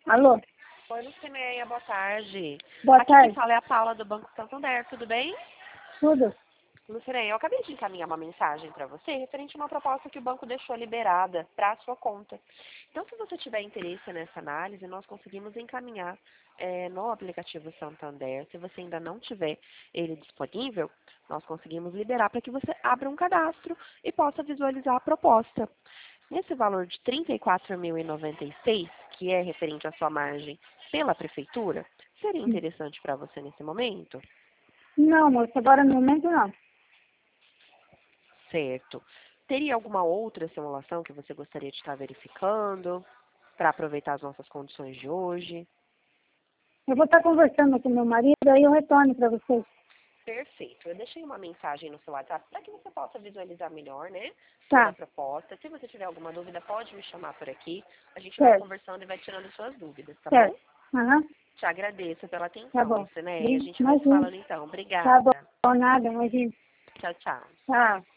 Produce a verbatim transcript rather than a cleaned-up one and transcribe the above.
Alô? Oi, Lucineia, boa tarde. Boa Aqui tarde. quem fala é a Paula do Banco Santander, tudo bem? Tudo? Lucineia, eu acabei de encaminhar uma mensagem para você referente a uma proposta que o banco deixou liberada para a sua conta. Então, se você tiver interesse nessa análise, nós conseguimos encaminhar é, no aplicativo Santander. Se você ainda não tiver ele disponível, nós conseguimos liberar para que você abra um cadastro e possa visualizar a proposta. Nesse valor de trinta e quatro mil e noventa e seis reais, que é referente à sua margem pela prefeitura, seria interessante para você nesse momento? Não, moça, agora no momento não. Certo. Teria alguma outra simulação que você gostaria de estar verificando para aproveitar as nossas condições de hoje? Eu vou estar conversando com meu marido, aí eu retorno para vocês. Perfeito. Eu deixei uma mensagem no seu WhatsApp para que você possa visualizar melhor, né? Toda Tá, a proposta. Se você tiver alguma dúvida, pode me chamar por aqui. A gente vai certo, conversando e vai tirando suas dúvidas, tá bom? certo. Aham, Te agradeço pela tá atenção, bom. Lucinéia. A gente vai se Imagina. falando então. Tá Obrigada. bom, nada, imagina. Tchau, tchau. Tchau.